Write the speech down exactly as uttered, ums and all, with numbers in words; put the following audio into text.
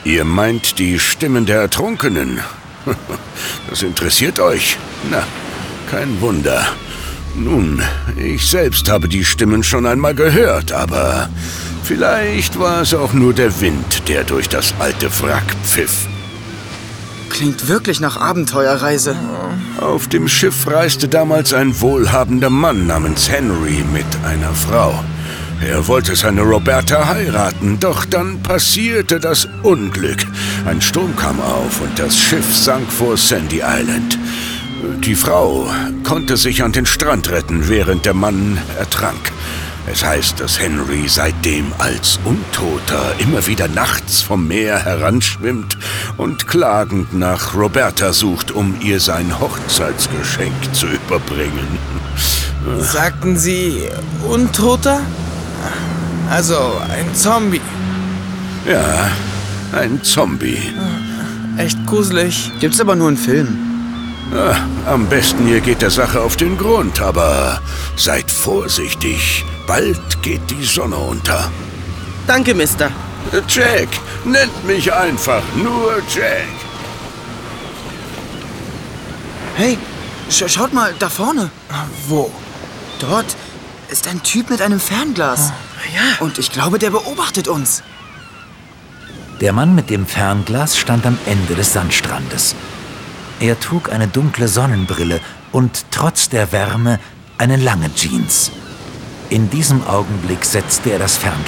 Ihr meint die Stimmen der Ertrunkenen? Das interessiert euch? Na, kein Wunder. Nun, ich selbst habe die Stimmen schon einmal gehört, aber vielleicht war es auch nur der Wind, der durch das alte Wrack pfiff. Klingt wirklich nach Abenteuerreise. Auf dem Schiff reiste damals ein wohlhabender Mann namens Henry mit einer Frau. Er wollte seine Roberta heiraten, doch dann passierte das Unglück. Ein Sturm kam auf und das Schiff sank vor Sandy Island. Die Frau konnte sich an den Strand retten, während der Mann ertrank. Es heißt, dass Henry seitdem als Untoter immer wieder nachts vom Meer heranschwimmt und klagend nach Roberta sucht, um ihr sein Hochzeitsgeschenk zu überbringen. Sagten Sie Untoter? Also ein Zombie. Ja, ein Zombie. Echt gruselig. Gibt's aber nur einen Film. Ah, am besten ihr geht der Sache auf den Grund, aber seid vorsichtig. Bald geht die Sonne unter. Danke, Mister. Jack, nennt mich einfach nur Jack. Hey, sch schaut mal, da vorne. Wo? Dort ist ein Typ mit einem Fernglas. Ja. Und ich glaube, der beobachtet uns. Der Mann mit dem Fernglas stand am Ende des Sandstrandes. Er trug eine dunkle Sonnenbrille und trotz der Wärme eine lange Jeans. In diesem Augenblick setzte er das Fernglas